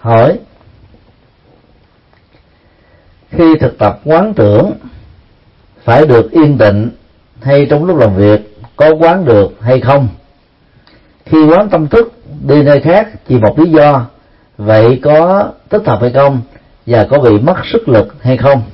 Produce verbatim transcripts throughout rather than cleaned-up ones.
Hỏi: khi thực tập quán tưởng phải được yên tĩnh hay trong lúc làm việc có quán được hay không? Khi quán tâm thức đi nơi khác chỉ một lý do, vậy có thích hợp hay không, và có bị mất sức lực hay không?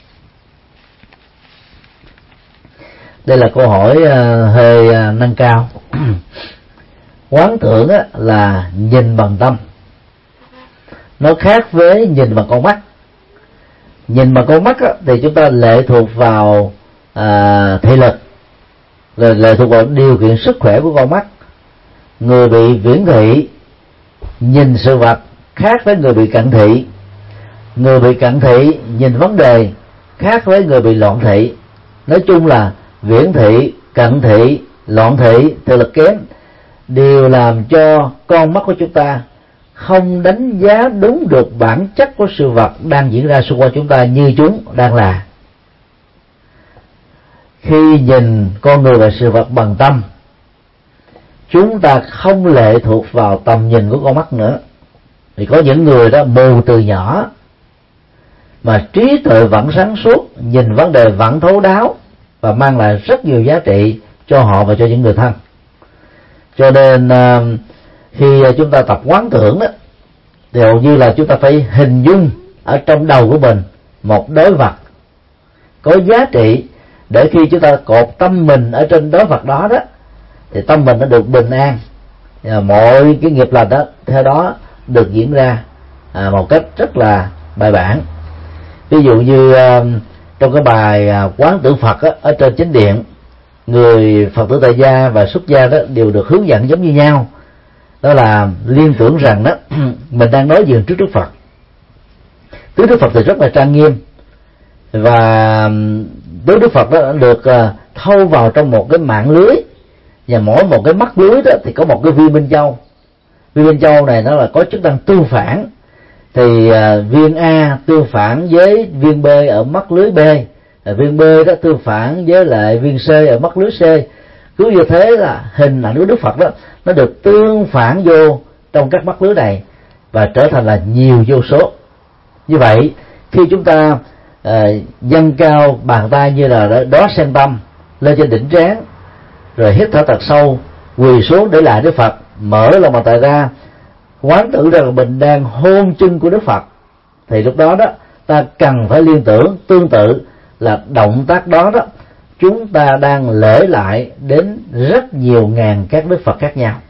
Đây là câu hỏi uh, hơi uh, nâng cao. Quán tưởng á, là nhìn bằng tâm. Nó khác với nhìn bằng con mắt. Nhìn bằng con mắt á, thì chúng ta lệ thuộc vào uh, thị lực, rồi lệ thuộc vào điều kiện sức khỏe của con mắt. Người bị viễn thị nhìn sự vật khác với người bị cận thị. Người bị cận thị nhìn vấn đề khác với người bị loạn thị. Nói chung là viễn thị, cận thị, loạn thị, thị lực kém đều làm cho con mắt của chúng ta không đánh giá đúng được bản chất của sự vật đang diễn ra xung quanh chúng ta như chúng đang là. Khi nhìn con người và sự vật bằng tâm, chúng ta không lệ thuộc vào tầm nhìn của con mắt nữa. Thì có những người đó mù từ nhỏ mà trí tuệ vẫn sáng suốt, nhìn vấn đề vẫn thấu đáo và mang lại rất nhiều giá trị cho họ và cho những người thân. Cho nên khi chúng ta tập quán tưởng đó, thì hầu như là chúng ta phải hình dung ở trong đầu của mình một đối vật có giá trị, để khi chúng ta cột tâm mình ở trên đối vật đó đó, thì tâm mình nó được bình an, và mọi cái nghiệp lành đó theo đó được diễn ra à, một cách rất là bài bản. Ví dụ như uh, trong cái bài uh, quán tưởng Phật á, ở trên chánh điện, người Phật tử tại gia và xuất gia đó đều được hướng dẫn giống như nhau, đó là liên tưởng rằng đó mình đang đối diện trước Đức Phật. Tướng Đức Phật thì rất là trang nghiêm, và tướng Đức Phật đó được uh, thâu vào trong một cái mạng lưới, và mỗi một cái mắt lưới đó thì có một cái viên minh châu. Viên minh châu này nó là có chức năng tương phản, thì uh, viên A tương phản với viên B ở mắt lưới B, uh, viên B đó tương phản với lại viên C ở mắt lưới C. Cứ như thế là hình ảnh của Đức Phật đó nó được tương phản vô trong các mắt lưới này và trở thành là nhiều vô số. Như vậy khi chúng ta uh, dâng cao bàn tay như là đó sen tâm lên trên đỉnh trán, rồi hít thở thật sâu, quỳ xuống để lại Đức Phật, mở lòng bàn tay ra, quán tưởng rằng mình đang hôn chân của Đức Phật, thì lúc đó đó ta cần phải liên tưởng tương tự là động tác đó đó chúng ta đang lễ lại đến rất nhiều ngàn các Đức Phật khác nhau.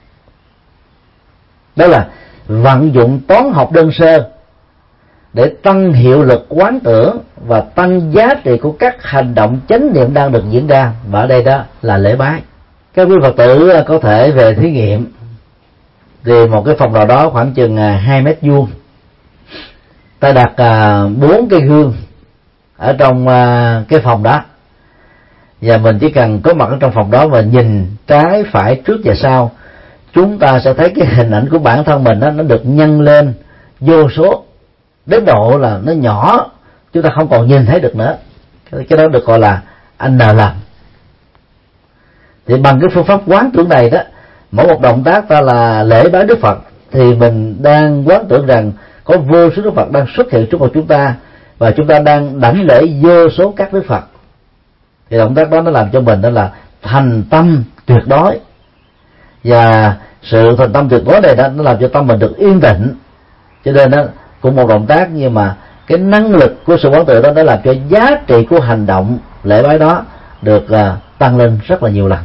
Đó là vận dụng toán học đơn sơ để tăng hiệu lực quán tưởng và tăng giá trị của các hành động chánh niệm đang được diễn ra, và ở đây đó là lễ bái. Các quý Phật tử có thể về thí nghiệm, thì một cái phòng nào đó khoảng chừng hai mét vuông, ta đặt bốn cái gương ở trong cái phòng đó, và mình chỉ cần có mặt ở trong phòng đó và nhìn trái phải trước và sau, chúng ta sẽ thấy cái hình ảnh của bản thân mình đó, nó được nhân lên vô số, đến độ là nó nhỏ, chúng ta không còn nhìn thấy được nữa. Cái đó được gọi là anh nờ làm. Thì bằng cái phương pháp quán tưởng này đó, mỗi một động tác ta là lễ bái Đức Phật, thì mình đang quán tưởng rằng có vô số Đức Phật đang xuất hiện trước mặt chúng ta, và chúng ta đang đảnh lễ vô số các Đức Phật. Thì động tác đó nó làm cho mình đó là thành tâm tuyệt đối, và sự thành tâm tuyệt đối này đó nó làm cho tâm mình được yên tĩnh. Cho nên đó cũng một động tác, nhưng mà cái năng lực của sự quán tưởng đó đã làm cho giá trị của hành động lễ bái đó được uh, tăng lên rất là nhiều lần.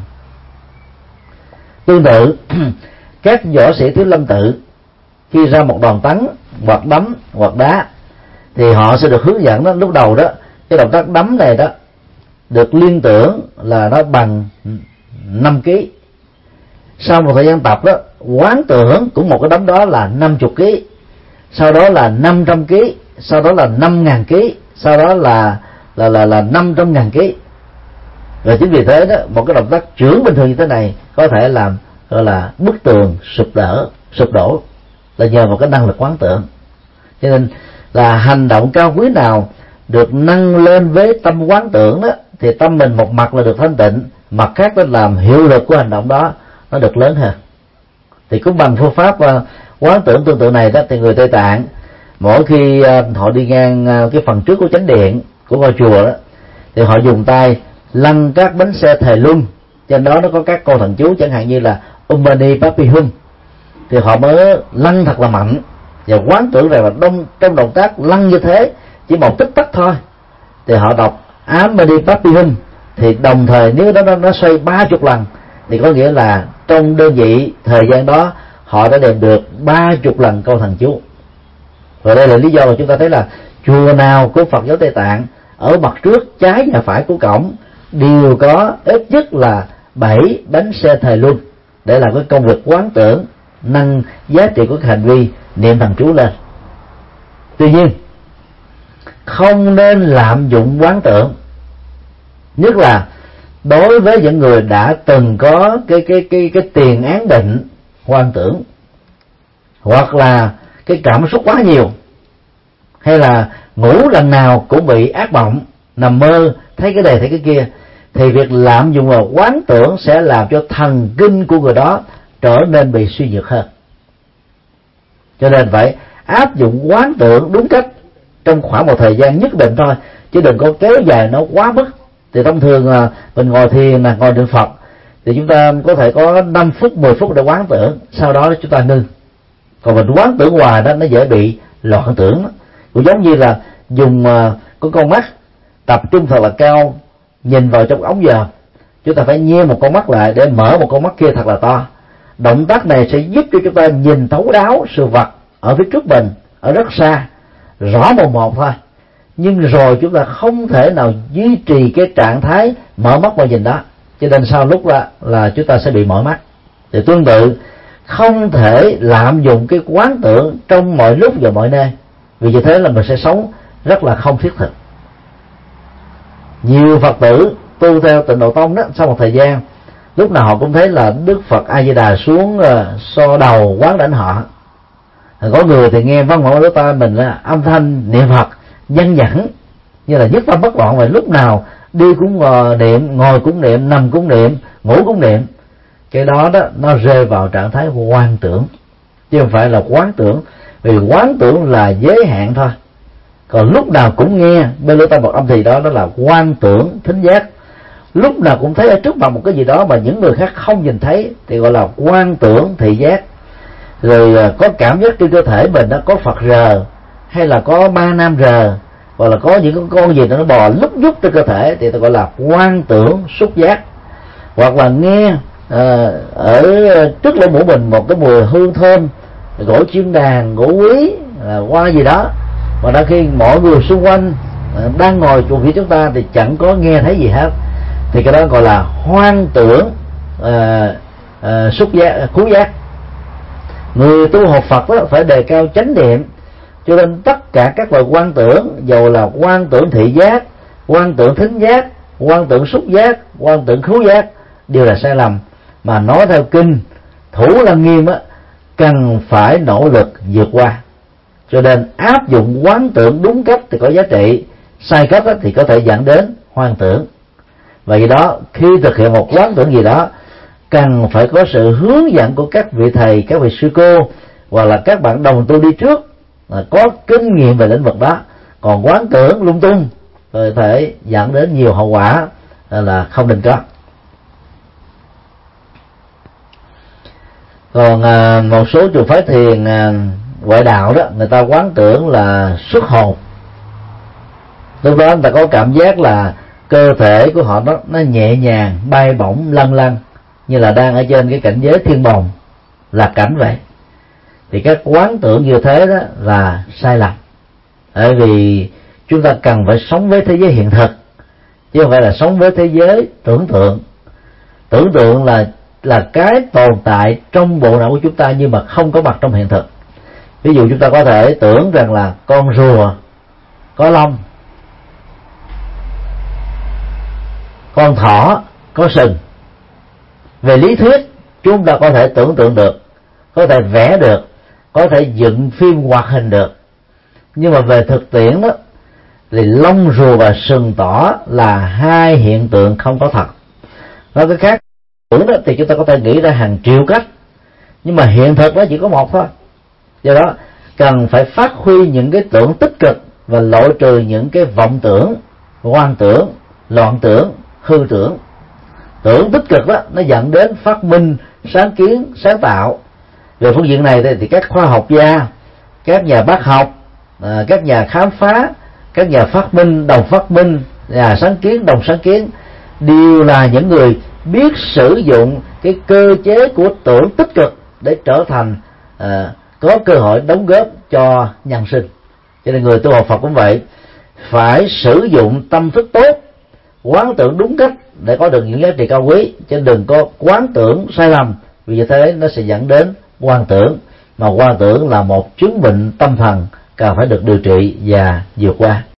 Tương tự các võ sĩ Thiếu Lâm Tự khi ra một đòn tấn hoặc đấm hoặc đá, thì họ sẽ được hướng dẫn đó, lúc đầu đó cái động tác đấm này đó được liên tưởng là nó bằng năm ký. Sau một thời gian tập đó, quán tưởng cũng một cái đấm đó là năm mươi ký, sau đó là năm trăm ký, sau đó là năm ngàn ký, sau đó là là là là năm trăm ngàn ký. Và chính vì thế đó, một cái động tác chưởng bình thường như thế này có thể làm gọi là bức tường sụp đổ, sụp đổ là nhờ một cái năng lực quán tưởng. Cho nên là hành động cao quý nào được nâng lên với tâm quán tưởng đó, thì tâm mình một mặt là được thanh tịnh, mặt khác nó làm hiệu lực của hành động đó nó được lớn hơn. Thì cũng bằng phương pháp uh, Quán tưởng tương tự này đó thì người Tây Tạng mỗi khi họ đi ngang cái phần trước của chánh điện của ngôi chùa đó, thì họ dùng tay lăn các bánh xe thề luân, trên đó nó có các câu thần chú chẳng hạn như là Om Mani Padme Hum, thì họ mới lăn thật là mạnh và quán tưởng rằng là đông trong động tác lăn như thế chỉ một tích tắc thôi, thì họ đọc Ám Mani Padme Hum, thì đồng thời nếu đó nó, nó xoay ba chục lần thì có nghĩa là trong đơn vị thời gian đó họ đã đền được ba chục lần câu thần chú. Và đây là lý do mà chúng ta thấy là chùa nào của Phật giáo Tây Tạng ở mặt trước, trái và phải của cổng đều có ít nhất là bảy bánh xe thời luân để làm cái công việc quán tưởng, nâng giá trị của hành vi niệm thần chú lên. Tuy nhiên không nên lạm dụng quán tưởng, nhất là đối với những người đã từng có cái cái cái cái tiền án định hoang tưởng, hoặc là cái cảm xúc quá nhiều, hay là ngủ lần nào cũng bị ác mộng, nằm mơ thấy cái này thấy cái kia, thì việc lạm dụng vào quán tưởng sẽ làm cho thần kinh của người đó trở nên bị suy nhược hơn. Cho nên phải áp dụng quán tưởng đúng cách trong khoảng một thời gian nhất định thôi, chứ đừng có kéo dài nó quá mức. Thì thông thường là mình ngồi thiền, là ngồi niệm Phật, thì chúng ta có thể có năm phút, mười phút để quán tưởng, sau đó chúng ta ngưng. Còn mình quán tưởng hoài đó, nó dễ bị loạn tưởng. Cũng giống như là dùng cái con mắt tập trung thật là cao, nhìn vào trong ống giờ, chúng ta phải nhe một con mắt lại để mở một con mắt kia thật là to. Động tác này sẽ giúp cho chúng ta nhìn thấu đáo sự vật ở phía trước mình, ở rất xa, rõ một một thôi. Nhưng rồi chúng ta không thể nào duy trì cái trạng thái mở mắt và nhìn đó, cho nên sau lúc đó là chúng ta sẽ bị mỏi mắt. Thì tương tự không thể lạm dụng cái quán tưởng trong mọi lúc và mọi nơi, vì như thế là mình sẽ sống rất là không thiết thực. Nhiều Phật tử tu theo Tịnh Độ Tông đó, sau một thời gian lúc nào họ cũng thấy là Đức Phật A Di Đà xuống uh, so đầu quán đảnh họ. Có người thì nghe văn vọng lỗ tai mình là âm thanh niệm Phật dân dẫn như là nhất tâm bất loạn, và lúc nào đi cũng ngồi niệm, ngồi cũng niệm, nằm cũng niệm, ngủ cũng niệm. Cái đó đó nó rơi vào trạng thái hoang tưởng, chứ không phải là quán tưởng. Vì quán tưởng là giới hạn thôi, còn lúc nào cũng nghe bên lỗ tai một âm thì đó đó là quan tưởng thính giác. Lúc nào cũng thấy ở trước mặt một cái gì đó mà những người khác không nhìn thấy thì gọi là quan tưởng thị giác. Rồi có cảm giác trên cơ thể mình nó có Phật rờ, hay là có ba nam rờ, hoặc là có những con gì nó bò lúc nhúc trên cơ thể thì gọi là quan tưởng xúc giác. Hoặc là nghe à, ở trước lỗ mũi mình một cái mùi hương thơm, gỗ chiên đàn, gỗ quý, à, hoa gì đó, mà đôi khi mọi người xung quanh à, đang ngồi chuồng phía chúng ta thì chẳng có nghe thấy gì hết, thì cái đó gọi là hoang tưởng à, à, xúc giác, khứu giác. Người tu học Phật đó phải đề cao chánh niệm, cho nên tất cả các loại quan tưởng, dầu là quan tưởng thị giác, quan tưởng thính giác, quan tưởng xúc giác, quan tưởng khứu giác, đều là sai lầm. Mà nói theo kinh Thủ Lăng Nghiêm á, cần phải nỗ lực vượt qua. Cho nên áp dụng quán tưởng đúng cách thì có giá trị, sai cách thì có thể dẫn đến hoang tưởng. Và vì đó khi thực hiện một quán tưởng gì đó, cần phải có sự hướng dẫn của các vị thầy, các vị sư cô, hoặc là các bạn đồng tu đi trước có kinh nghiệm về lĩnh vực đó. Còn quán tưởng lung tung có thể dẫn đến nhiều hậu quả là không nên có. Còn à, một số trường phái thiền à, ngoại đạo đó, người ta quán tưởng là xuất hồn. Lúc đó người ta có cảm giác là cơ thể của họ nó, nó nhẹ nhàng, bay bổng, lăn lăn, như là đang ở trên cái cảnh giới thiên bồng, lạc cảnh vậy. Thì các quán tưởng như thế đó là sai lầm. Bởi vì chúng ta cần phải sống với thế giới hiện thực, chứ không phải là sống với thế giới tưởng tượng. Tưởng tượng là là cái tồn tại trong bộ não của chúng ta nhưng mà không có mặt trong hiện thực. Ví dụ chúng ta có thể tưởng rằng là con rùa có lông, con thỏ có sừng. Về lý thuyết chúng ta có thể tưởng tượng được, có thể vẽ được, có thể dựng phim hoạt hình được. Nhưng mà về thực tiễn đó thì lông rùa và sừng tỏ là hai hiện tượng không có thật. Nói cái khác, tưởng đó thì chúng ta có thể nghĩ ra hàng triệu cách, nhưng mà hiện thực nó chỉ có một thôi. Do đó cần phải phát huy những cái tưởng tích cực và loại trừ những cái vọng tưởng, hoang tưởng, loạn tưởng, hư tưởng. Tưởng tích cực đó nó dẫn đến phát minh, sáng kiến, sáng tạo. Về phương diện này thì các khoa học gia, các nhà bác học, các nhà khám phá, các nhà phát minh, đồng phát minh, nhà sáng kiến, đồng sáng kiến đều là những người biết sử dụng cái cơ chế của tưởng tích cực để trở thành uh, có cơ hội đóng góp cho nhân sinh. Cho nên người tu học Phật cũng vậy, phải sử dụng tâm thức tốt, quán tưởng đúng cách để có được những giá trị cao quý, chứ đừng có quán tưởng sai lầm, vì như thế nó sẽ dẫn đến hoang tưởng, mà hoang tưởng là một chứng bệnh tâm thần cần phải được điều trị và vượt qua.